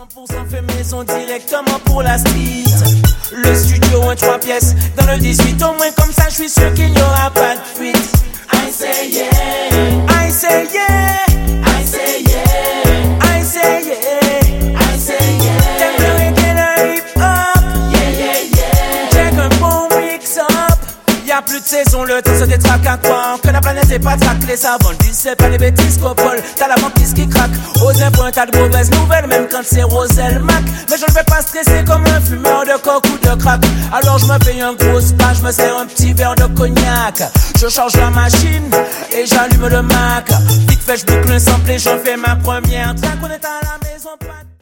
100% fait maison directement pour la street. Le studio en 3 pièces dans le 18. Au moins comme ça je suis sûr qu'il n'y aura pas de fuite. I say yeah, I say yeah, I say yeah, I say yeah, I say yeah. T'aimes le reggae, le hip hop, yeah yeah yeah. Check un bon mix up. Y'a plus de saison, le temps se détraque à quoi. Que la planète est pas traque, les savants disent c'est pas les bêtises qu'opole. T'as la banquise qui craque, aux impôts t'as de mauvaises nouvelles, même quand c'est Roselle Mac. Mais je ne vais pas stresser comme un fumeur de coke ou de crack. Alors je me paye un gros spa, je me sers un petit verre de cognac. Je charge la machine et j'allume le Mac. Vite fait je boucle un sample et j'en fais ma première track. On est à la maison, pas